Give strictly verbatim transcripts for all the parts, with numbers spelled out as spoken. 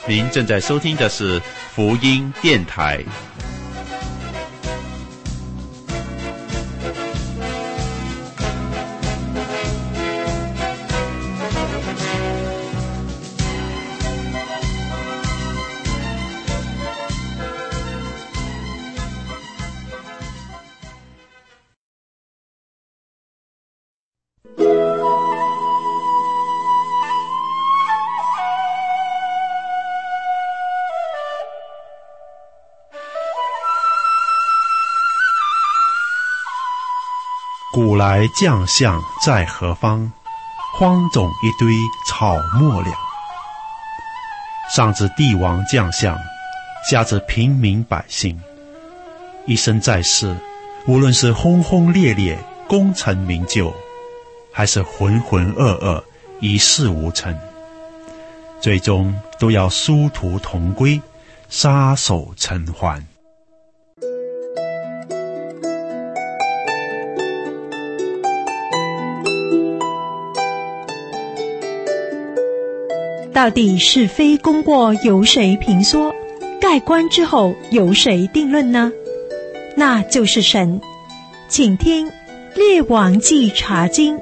您正在收听的是福音电台。 古来将相在何方？荒冢一堆草没了。上至帝王将相，下至平民百姓，一生在世，无论是轰轰烈烈功成名就，还是浑浑噩噩一事无成，最终都要殊途同归，撒手尘寰。 到底是非功过由谁评说？盖棺之后由谁定论呢？那就是神。请听《列王纪查经》。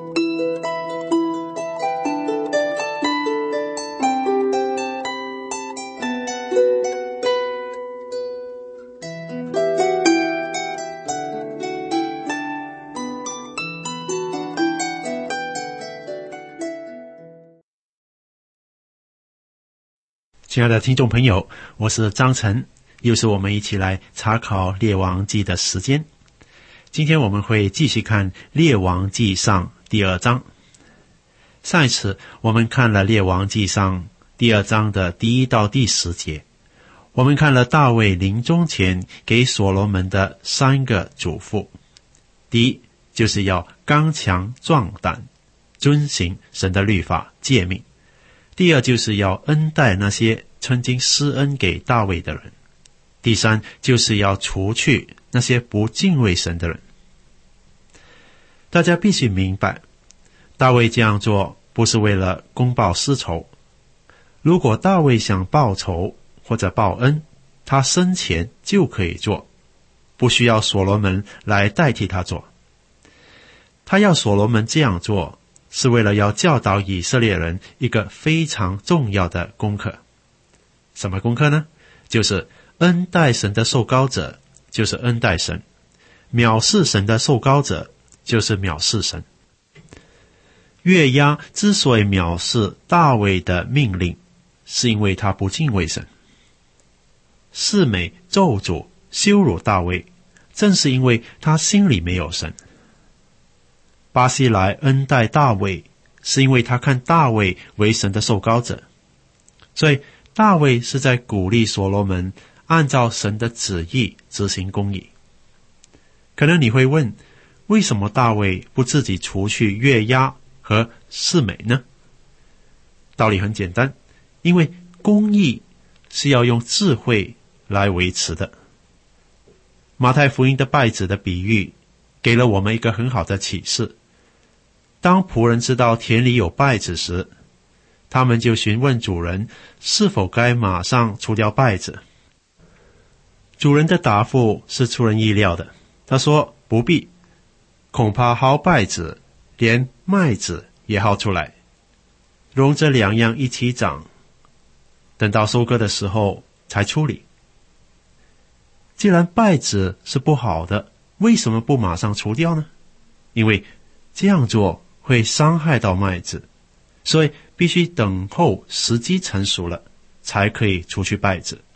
亲爱的听众朋友，我是张晨，又是我们一起来查考列王纪的时间。今天我们会继续看列王纪上第二章。上一次我们看了列王纪上第二章的第一到第十节，我们看了大卫临终前给所罗门的三个嘱咐。第一，就是要刚强壮胆，遵行神的律法诫命。第二，就是要恩待那些曾经施恩给大卫的人。第三，就是要除去那些不敬畏神的人。大家必须明白，大卫这样做不是为了公报私仇。如果大卫想报仇或者报恩，他生前就可以做，不需要所罗门来代替他做。他要所罗门这样做，是为了要教导以色列人一个非常重要的功课。什么功课呢？就是恩待神的受膏者就是恩待神，藐视神的受膏者就是藐视神。约押之所以藐视大卫的命令，是因为他不敬畏神。示每咒诅羞辱大卫，正是因为他心里没有神。巴西来恩待大卫，是因为他看大卫为神的受膏者。所以大卫是在鼓励所罗门按照神的旨意执行公义。可能你会问，为什么大卫不自己除去约押和示每呢？道理很简单，因为公义是要用智慧来维持的。马太福音的稗子的比喻给了我们一个很好的启示。当仆人知道田里有稗子时，他们就询问主人是否该马上除掉稗子。主人的答复是出人意料的，他说不必，恐怕薅稗子连麦子也薅出来，容这两样一起长，等到收割的时候才处理。既然稗子是不好的，为什么不马上除掉呢？因为这样做会伤害到麦子，所以必须等候时机成熟了，才可以除去稗子。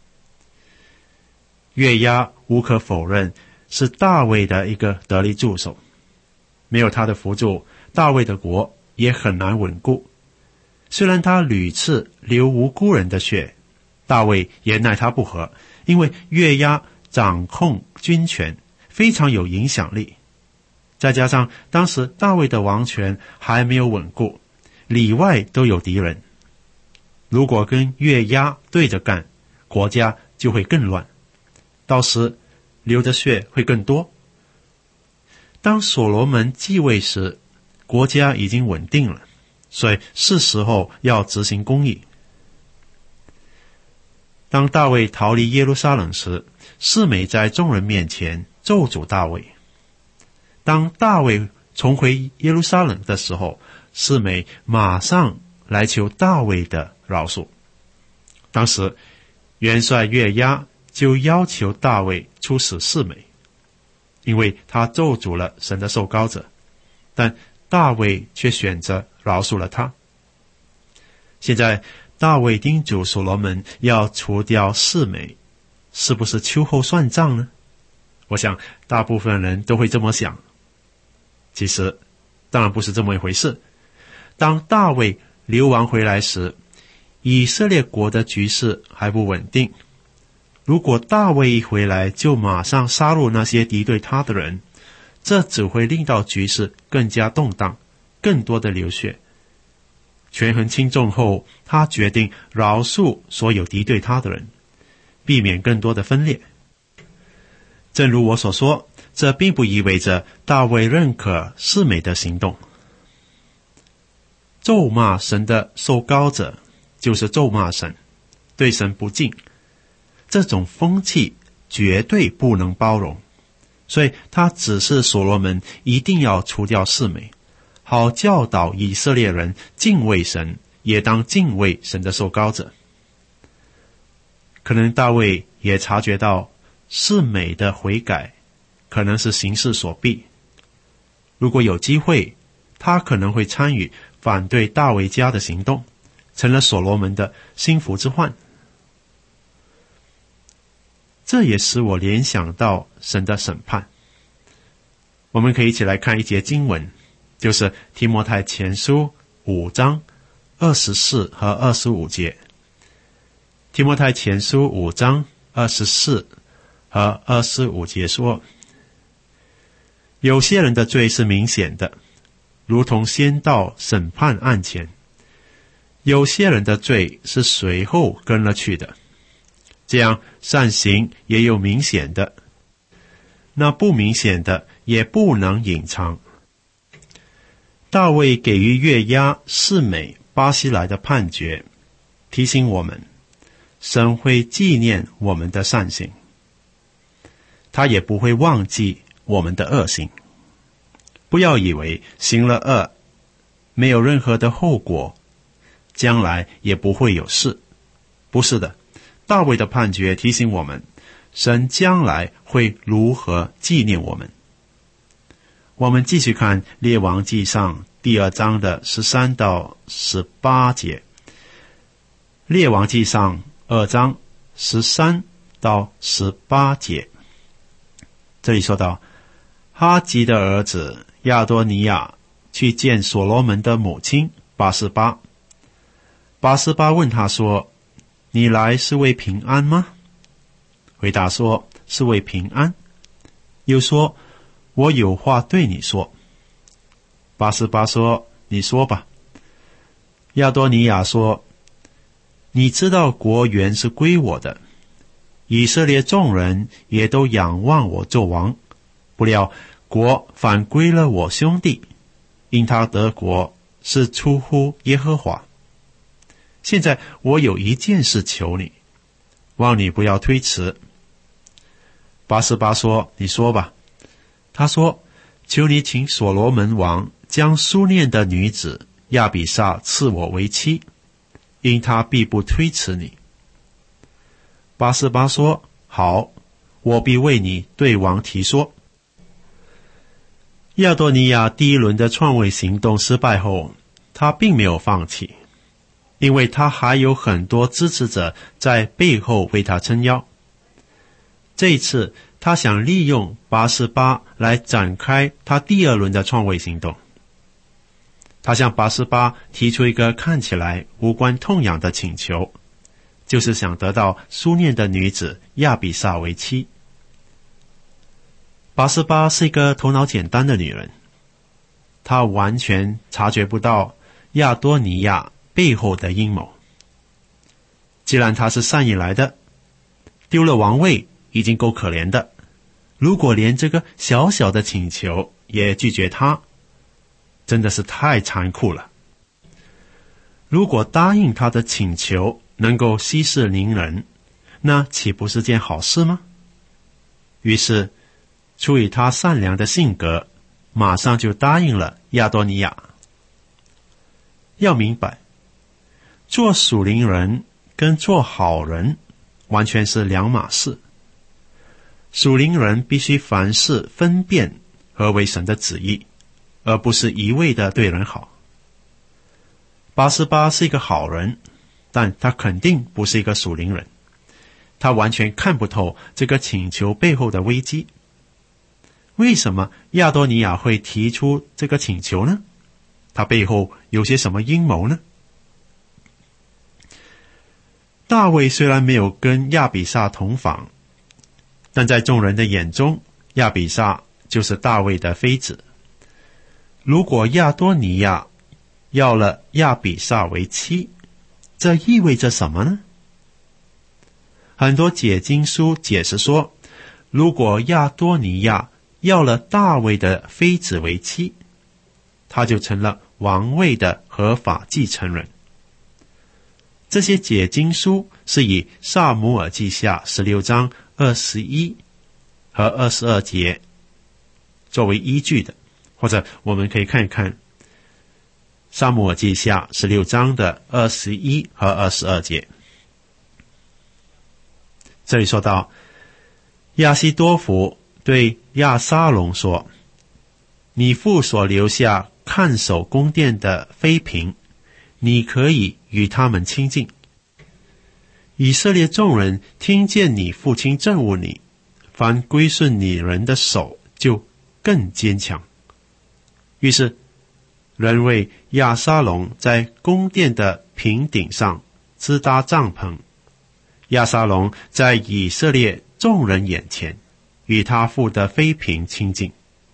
约押无可否认是大卫的一个得力助手，没有他的辅助，大卫的国也很难稳固。虽然他屡次流无辜人的血，大卫也奈他不何，因为约押掌控军权，非常有影响力。再加上当时大卫的王权还没有稳固，里外都有敌人，如果跟约押对着干，国家就会更乱，到时流的血会更多。当所罗门继位时，国家已经稳定了，所以是时候要执行公义。 当大卫逃离耶路撒冷时，示每在众人面前咒诅大卫。当大卫重回耶路撒冷的时候，示每马上来求大卫的饶恕。当时元帅约押就要求大卫处死示每，因为他咒诅了神的受膏者，但大卫却选择饶恕了他。现在大卫叮嘱所罗门要除掉示每，是不是秋后算账呢？我想大部分人都会这么想。其实当然不是这么一回事。当大卫流亡回来时，以色列国的局势还不稳定。如果大卫一回来就马上杀戮那些敌对他的人，这只会令到局势更加动荡，更多的流血。权衡轻重后，他决定饶恕所有敌对他的人，避免更多的分裂。正如我所说，这并不意味着大卫认可示每的行动。咒骂神的受膏者就是咒骂神，对神不敬，这种风气绝对不能包容。所以他指示所罗门一定要除掉示每，好教导以色列人敬畏神，也当敬畏神的受膏者。可能大卫也察觉到示每的悔改可能是形势所逼，如果有机会，他可能会参与反对大卫家的行动，成了所罗门的心腹之患。这也使我联想到神的审判。我们可以一起来看一节经文，就是提摩太前书五章二十四和二十五节。提摩太前书五章二十四和二十五节说，有些人的罪是明显的，如同先到审判案前；有些人的罪是随后跟了去的。这样善行也有明显的，那不明显的也不能隐藏。大卫给予约押、示每、巴西来的判决，提醒我们，神会纪念我们的善行，他也不会忘记我们的恶行。不要以为行了恶，没有任何的后果，将来也不会有事。不是的，大卫的判决提醒我们，神将来会如何纪念我们。我们继续看列王纪上第二章的十三到十八节。列王纪上二章十三到十八节，这里说到，哈吉的儿子亚多尼亚去见所罗门的母亲拔示巴。拔示巴问他说，你来是为平安吗？回答说，是为平安。又说，我有话对你说。拔示巴说，你说吧。亚多尼亚说，你知道国原是归我的，以色列众人也都仰望我做王，不料国反归了我兄弟，因他得国是出乎耶和华。现在我有一件事求你，望你不要推辞。拔示巴说，你说吧。他说，求你请所罗门王将苏念的女子亚比煞赐我为妻，因他必不推辞你。拔示巴说，好，我必为你对王提说。亚多尼亚第一轮的篡位行动失败后，他并没有放弃，因为他还有很多支持者在背后为他撑腰。这一次他想利用拔示巴来展开他第二轮的篡位行动。他向拔示巴提出一个看起来无关痛痒的请求，就是想得到苏念的女子亚比煞为妻。拔示巴是一个头脑简单的女人，她完全察觉不到亚多尼亚背后的阴谋。既然她是善意来的，丢了王位已经够可怜的，如果连这个小小的请求也拒绝她，真的是太残酷了。如果答应他的请求能够息事宁人， 那岂不是件好事吗？于是出于他善良的性格，马上就答应了亚多尼亚。要明白，做属灵人跟做好人完全是两码事。属灵人必须凡事分辨何为神的旨意，而不是一味的对人好。八十八是一个好人，但他肯定不是一个属灵人。他完全看不透这个请求背后的危机。为什么亚多尼亚会提出这个请求呢？他背后有些什么阴谋呢？大卫虽然没有跟亚比煞同房，但在众人的眼中，亚比煞就是大卫的妃子。如果亚多尼亚要了亚比煞为妻，这意味着什么呢？很多解经书解释说，如果亚多尼亚要了大卫的妃子为妻，他就成了王位的合法继承人。这些解经书是以撒母耳记下十六章二十一和二十二节作为依据的，或者我们可以看一看撒母耳记下十六章的二十一和二十二节。这里说到，亚希多弗对亚沙龙说，你父所留下看守宫殿的妃嫔，你可以与他们亲近。以色列众人听见你父亲憎恶你，凡归顺你人的手就更坚强。于是人为亚沙龙在宫殿的平顶上支搭帐篷，亚沙龙在以色列众人眼前与他父的妃嫔亲近。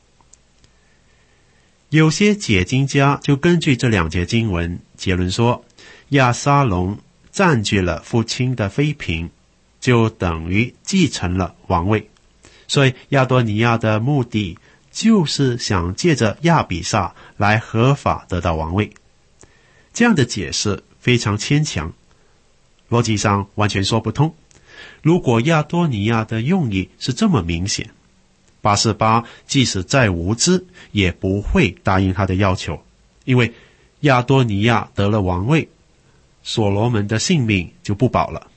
有些解经家就根据这两节经文结论说，亚沙龙占据了父亲的妃嫔，就等于继承了王位。所以亚多尼亚的目的就是想借着亚比煞来合法得到王位。这样的解释非常牵强，逻辑上完全说不通。如果亚多尼亚的用意是这么明显，八十八即使再无知也不会答应他的要求，因为亚多尼亚得了王位，所罗门的性命就不保了。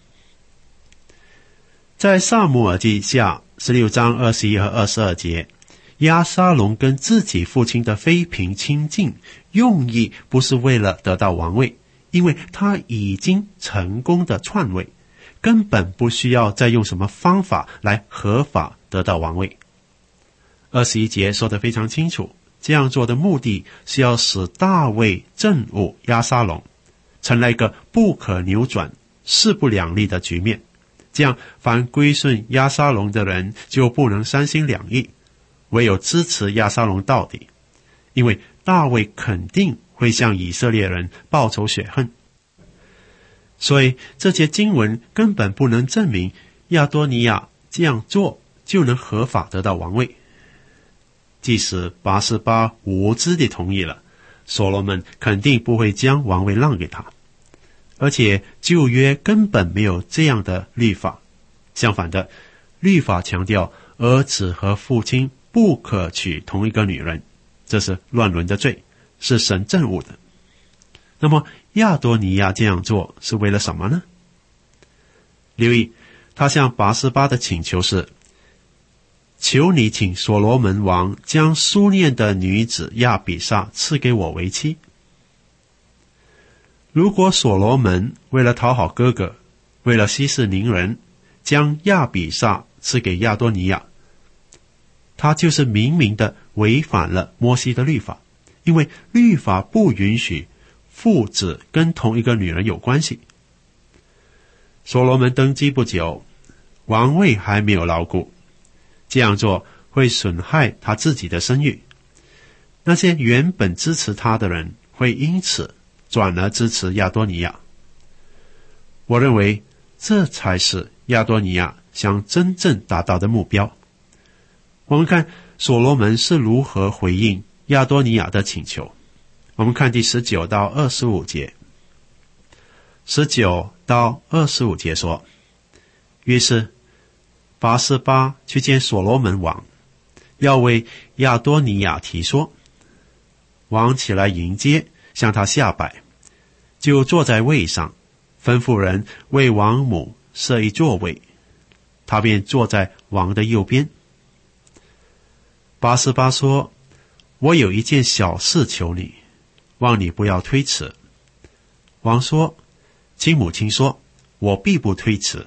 在撒母耳记下十六章二十一和二十二节，亚沙龙跟自己父亲的妃嫔亲近，用意不是为了得到王位，因为他已经成功的篡位，根本不需要再用什么方法来合法得到王位。二十一节说得非常清楚，这样做的目的是要使大卫憎恶亚沙龙，成了一个不可扭转、势不两立的局面。这样凡归顺亚沙龙的人就不能三心两意，唯有支持亚沙龙到底，因为大卫肯定会向以色列人报仇雪恨。所以这节经文根本不能证明亚多尼亚这样做就能合法得到王位。即使八十八无知地同意了，所罗门肯定不会将王位让给他。而且旧约根本没有这样的律法，相反的，律法强调儿子和父亲不可娶同一个女人，这是乱伦的罪，是神憎恶的。那么亚多尼亚这样做是为了什么呢？留意，他向拔示巴的请求是，求你请所罗门王将苏念的女子亚比煞赐给我为妻。如果所罗门为了讨好哥哥，为了息事宁人，将亚比煞赐给亚多尼亚，他就是明明的违反了摩西的律法，因为律法不允许父子跟同一个女人有关系。所罗门登基不久，王位还没有牢固，这样做会损害他自己的声誉，那些原本支持他的人会因此转而支持亚多尼亚。我认为这才是亚多尼亚想真正达到的目标。我们看所罗门是如何回应亚多尼亚的请求。我们看第十九到二十五节。十九到二十五节说， 于是拔示巴去见所罗门王，要为亚多尼亚提说。王起来迎接，向他下拜，就坐在位上，吩咐人为王母设一座位，他便坐在王的右边。拔示巴说：我有一件小事求你，望你不要推辞。王说：亲母亲说，我必不推辞。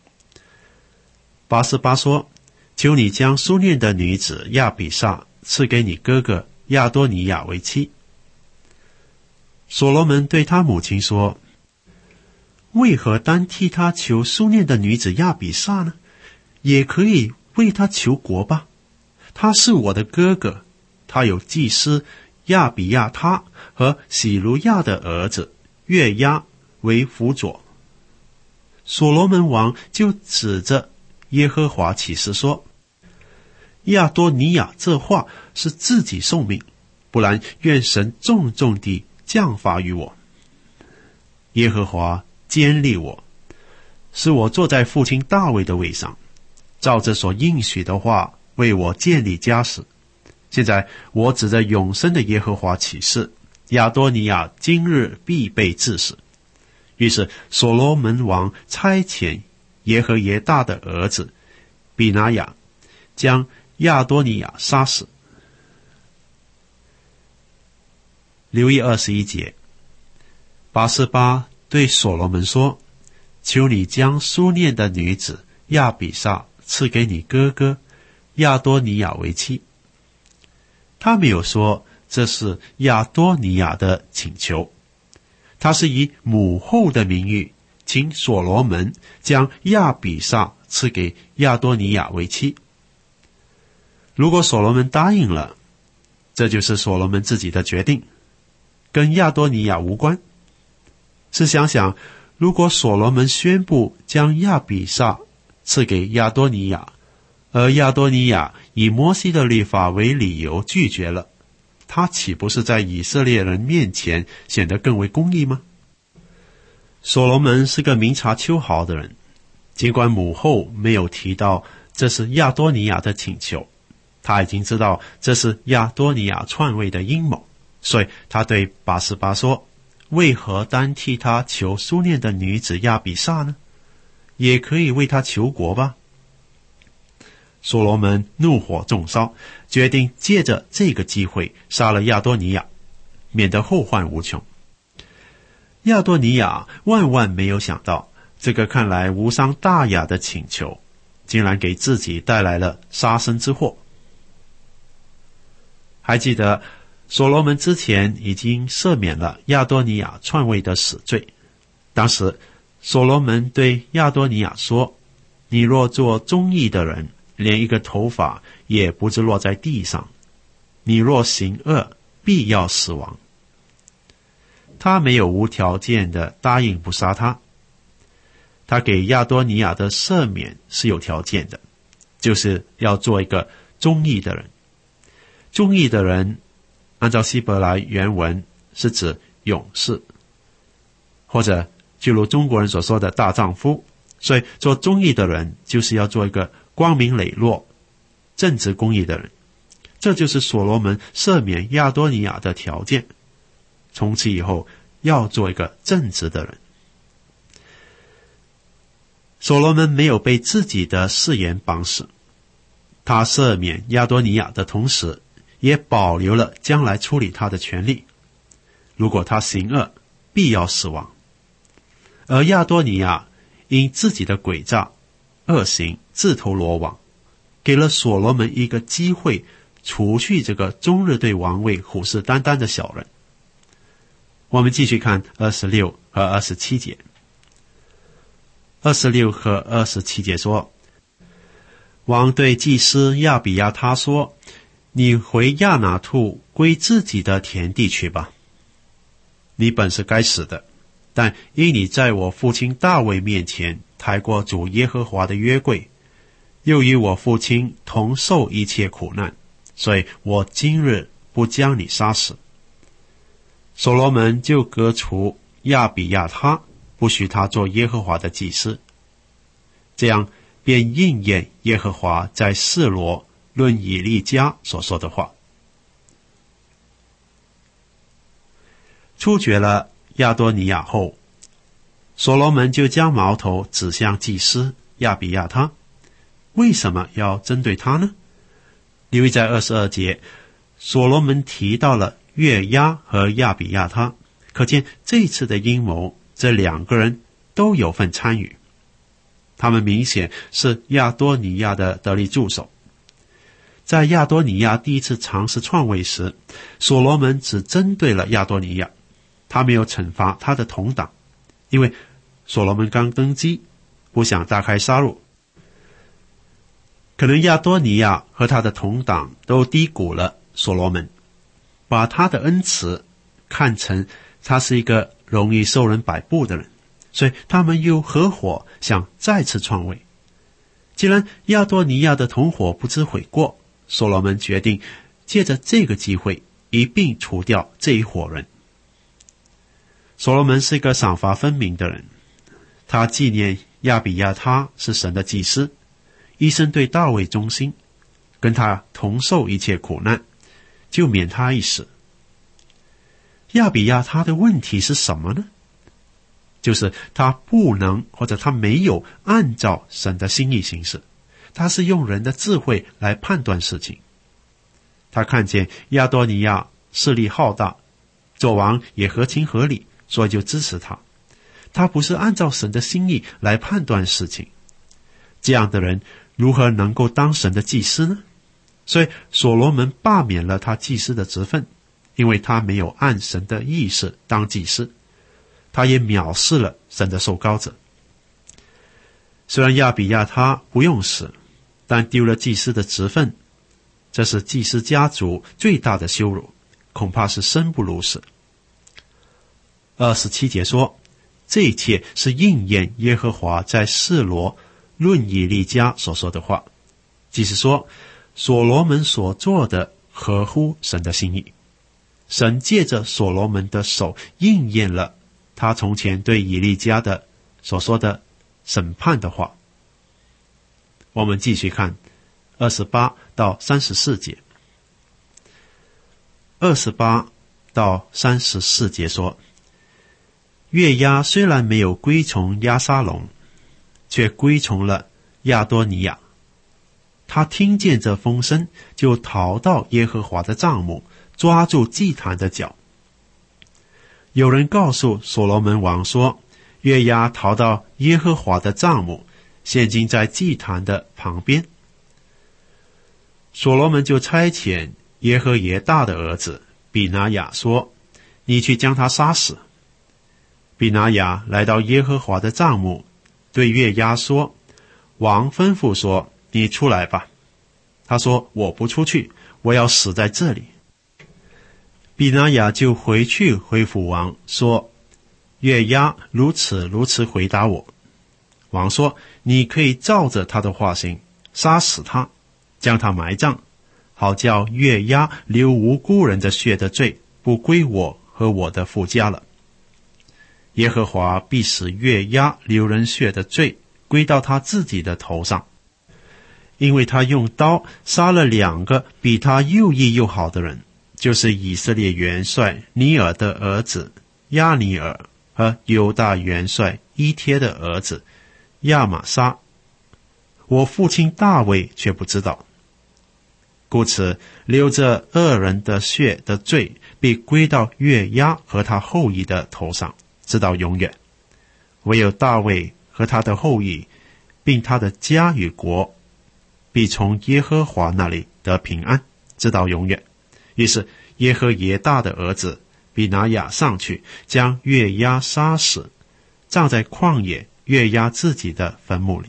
拔示巴说：求你将苏念的女子亚比煞赐给你哥哥亚多尼亚为妻。所罗门对他母亲说：为何单替他求苏念的女子亚比煞呢？也可以为他求国吧。他是我的哥哥，他有祭司亚比亚他和喜卢亚的儿子约押为辅佐。所罗门王就指着耶和华起誓说：亚多尼亚这话是自己受命，不然愿神重重地降罚于我。耶和华坚立我，使我坐在父亲大卫的位上，照着所应许的话为我建立家室。现在我指着永生的耶和华起誓，亚多尼亚今日必被治死。于是所罗门王差遣耶和耶大的儿子比拿雅将亚多尼亚杀死。留意二十一节，拔示巴对所罗门说：求你将苏念的女子亚比煞赐给你哥哥亚多尼亚为妻。他没有说这是亚多尼亚的请求，他是以母后的名誉请所罗门将亚比煞赐给亚多尼亚为妻。如果所罗门答应了，这就是所罗门自己的决定，跟亚多尼亚无关。试想想，如果所罗门宣布将亚比煞赐给亚多尼亚，而亚多尼亚以摩西的律法为理由拒绝了，他岂不是在以色列人面前显得更为公义吗？所罗门是个明察秋毫的人，尽管母后没有提到这是亚多尼亚的请求，他已经知道这是亚多尼亚篡位的阴谋，所以他对拔示巴说：为何单替他求苏念的女子亚比煞呢？也可以为他求国吧。所罗门怒火中烧，决定借着这个机会杀了亚多尼亚，免得后患无穷。亚多尼亚万万没有想到，这个看来无伤大雅的请求竟然给自己带来了杀身之祸。还记得所罗门之前已经赦免了亚多尼亚篡位的死罪，当时所罗门对亚多尼亚说：你若做忠义的人，连一个头发也不致落在地上，你若行恶，必要死亡。他没有无条件的答应不杀他，他给亚多尼亚的赦免是有条件的，就是要做一个忠义的人。忠义的人按照希伯来原文是指勇士，或者就如中国人所说的大丈夫，所以做忠义的人就是要做一个光明磊落、正直公义的人。这就是所罗门赦免亚多尼亚的条件，从此以后要做一个正直的人。所罗门没有被自己的誓言绑死，他赦免亚多尼亚的同时，也保留了将来处理他的权利。如果他行恶，必要死亡。而亚多尼亚因自己的诡诈、恶行自投罗网，给了所罗门一个机会除去这个终日对王位虎视眈眈的小人。我们继续看二十六和二十七节。二十六和二十七节说：王对祭司亚比亚他说：你回亚拿兔归自己的田地去吧。你本是该死的，但因你在我父亲大卫面前抬过主耶和华的约柜，又与我父亲同受一切苦难，所以我今日不将你杀死。所罗门就革除亚比亚他，不许他做耶和华的祭司。 这样便应验耶和华在示罗论以利家所说的话。处决了亚多尼亚后，所罗门就将矛头指向祭司亚比亚他。为什么要针对他呢？因为在二十二节，所罗门提到了约押和亚比亚他，可见这次的阴谋，这两个人都有份参与。他们明显是亚多尼亚的得力助手。在亚多尼亚第一次尝试篡位时，所罗门只针对了亚多尼亚，他没有惩罚他的同党，因为所罗门刚登基，不想大开杀戮。可能亚多尼亚和他的同党都低估了所罗门，把他的恩慈看成他是一个容易受人摆布的人，所以他们又合伙想再次篡位。既然亚多尼亚的同伙不知悔过，所罗门决定借着这个机会一并除掉这一伙人。所罗门是一个赏罚分明的人，他纪念亚比亚他是神的祭司，一生对大卫忠心，跟他同受一切苦难，就免他一死。亚比亚他的问题是什么呢？就是他不能或者他没有按照神的心意行事，他是用人的智慧来判断事情。他看见亚多尼亚势力浩大，做王也合情合理，所以就支持他。他不是按照神的心意来判断事情，这样的人如何能够当神的祭司呢？所以所罗门罢免了他祭司的职分，因为他没有按神的意思当祭司，他也藐视了神的受膏者。虽然亚比亚他不用死，但丢了祭司的职分，这是祭司家族最大的羞辱，恐怕是生不如死。二十七节说，这一切是应验耶和华在示罗论以利家所说的话，即是说所罗门所做的合乎神的心意，神借着所罗门的手应验了他从前对以利家的所说的审判的话。我们继续看二十八到三十四节。二十八到三十四节说，约押虽然没有归从押沙龙，却归从了亚多尼亚。他听见这风声，就逃到耶和华的帐幕，抓住祭坛的脚。有人告诉所罗门王说，约押逃到耶和华的帐幕，现今在祭坛的旁边。所罗门就差遣耶和耶大的儿子比拿雅说，你去将他杀死。比拿雅来到耶和华的帐幕，对约押说，王吩咐说，你出来吧。他说，我不出去，我要死在这里。比拿雅就回去回复王说，约押如此如此回答我。王说，你可以照着他的话行，杀死他，将他埋葬，好叫约押流无辜人的血的罪不归我和我的父家了。耶和华必使约押流人血的罪归到他自己的头上，因为他用刀杀了两个比他又义又好的人，就是以色列元帅尼尔的儿子亚尼尔和犹大元帅伊帖的儿子亚玛撒。我父亲大卫却不知道，故此流着恶人的血的罪必归到约押和他后裔的头上，直到永远。唯有大卫和他的后裔，并他的家与国，必从耶和华那里得平安，直到永远。于是耶和耶大的儿子比拿雅上去，将约押杀死，葬在旷野约押自己的坟墓里。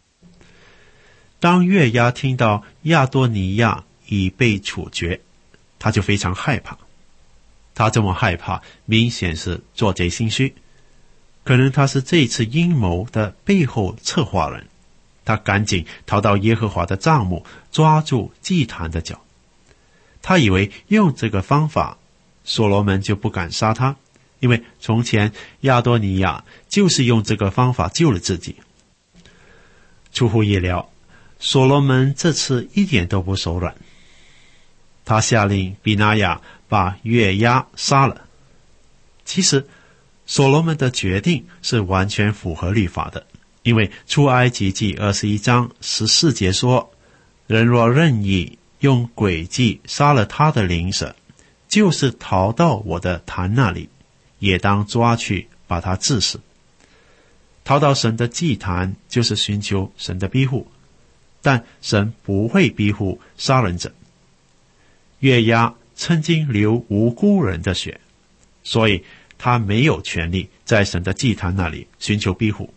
当约押听到亚多尼亚已被处决，他就非常害怕。他这么害怕，明显是做贼心虚，可能他是这次阴谋的背后策划人。他赶紧逃到耶和华的帐幕，抓住祭坛的脚。他以为用这个方法，所罗门就不敢杀他，因为从前亚多尼亚就是用这个方法救了自己。 出乎意料，所罗门这次一点都不手软。他下令比拿雅把约押杀了。其实所罗门的决定是完全符合律法的，因为出埃及记二十一章十四节说，人若任意用诡计杀了他的邻舍，就是逃到我的坛那里，也当抓去把他治死。逃到神的祭坛就是寻求神的庇护，但神不会庇护杀人者。约押曾经流无辜人的血，所以他没有权利在神的祭坛那里寻求庇护。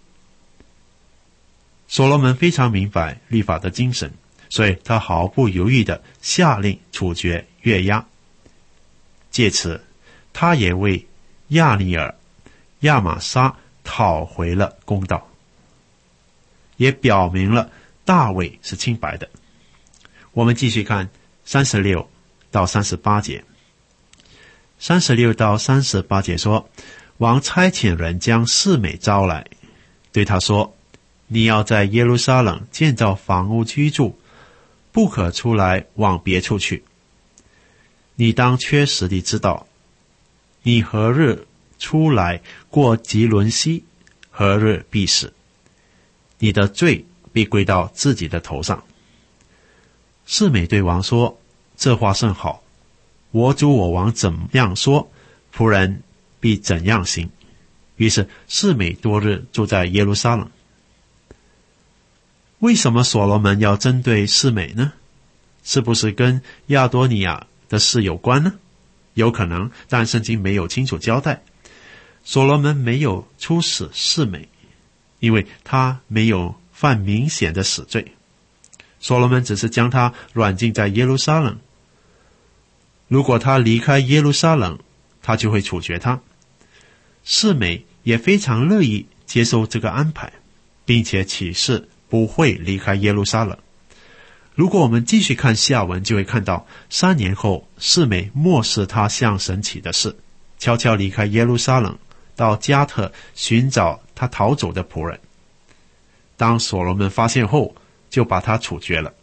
所罗门非常明白律法的精神，所以他毫不犹豫地下令处决约押。借此他也为亚尼尔、亚玛撒讨回了公道，也表明了大卫是清白的。我们继续看三十六到三十八节。三十六到三十八节说，王差遣人将示每招来，对他说，你要在耶路撒冷建造房屋居住，不可出来往别处去。你当确实地知道，你何日出来过吉伦西，何日必死，你的罪必归到自己的头上。示每对王说，这话甚好，我主我王怎样说，仆人必怎样行。于是示每多日住在耶路撒冷。为什么所罗门要针对示每呢？是不是跟亚多尼亚的事有关呢？有可能，但圣经没有清楚交代。所罗门没有处死示每，因为他没有犯明显的死罪。所罗门只是将他软禁在耶路撒冷。如果他离开耶路撒冷，他就会处决他。示每也非常乐意接受这个安排，并且起誓不会离开耶路撒冷。如果我们继续看下文，就会看到三年后，示每漠视他向神起的事，悄悄离开耶路撒冷，到加特寻找他逃走的仆人。当所罗门发现后，就把他处决了。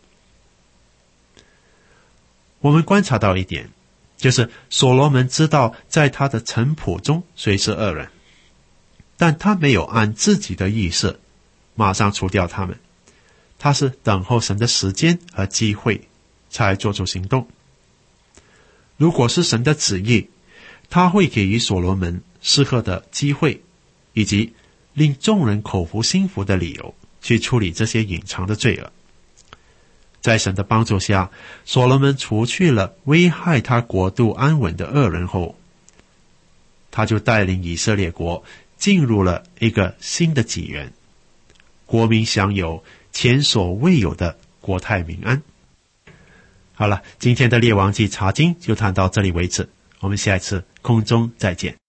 我们观察到一点，就是所罗门知道在他的臣仆中谁是恶人，但他没有按自己的意思马上除掉他们，他是等候神的时间和机会才做出行动。如果是神的旨意，他会给予所罗门适合的机会，以及令众人口服心服的理由去处理这些隐藏的罪恶。在神的帮助下，所罗门除去了危害他国度安稳的恶人后，他就带领以色列国进入了一个新的纪元，国民享有前所未有的国泰民安。好了，今天的列王记查经就谈到这里为止，我们下一次空中再见。